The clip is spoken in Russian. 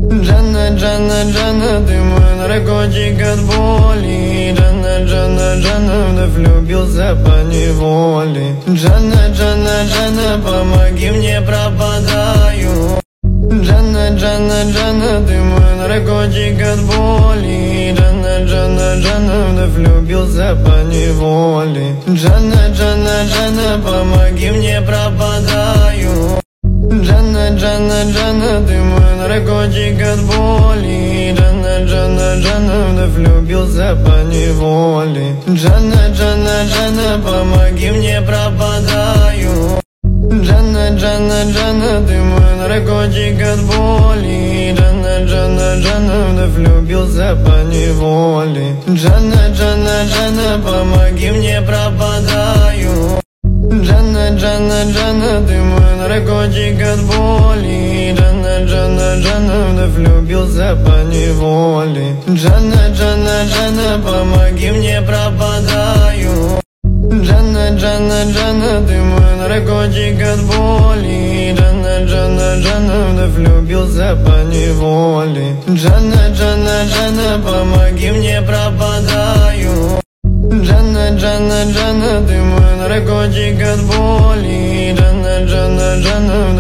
Джанна, Джанна, Джанна, ты мой наркотик от боли. Джанна, Джанна, Джанна, вновь влюбился по неволе. Джанна, Джанна, Джанна, помоги мне, пропадаю. Джанна, Джанна, Джанна, ты мой наркотик от боли. Джанна, Джанна, Джанна, вновь влюбился по неволе. Джанна, Джанна, Джанна, помоги мне, пропадаю. Джанна, Джанна, Джанна, ты мой наркотик от боли. Джанна, Джанна, Джанна, вновь влюбился по неволе. Джанна, Джанна, Джанна, помоги мне, пропадаю. Джанна, Джанна, Джанна, ты мой наркотик от боли. Джанна, Джанна, Джанна, вновь влюбился по неволе. Джанна, Джанна, Джанна, помоги мне, пропадаю. Джанна, Джанна, Джанна, ты мой наркотик от боли. Джанна, Джанна, Джанна, вновь влюбился по неволе. Джанна, Джанна, Джанна, помоги мне, пропадаю. Джанна, Джанна, Джанна, ты мой наркотик от боли. Джанна, Джанна, Джанна, вновь влюбился по неволе. Джанна, Джанна, Джанна, помоги мне, пропадаю. Джанна, Джанна, Джанна, ты мой наркотик от боли. Джанна, Джанна, Джанна,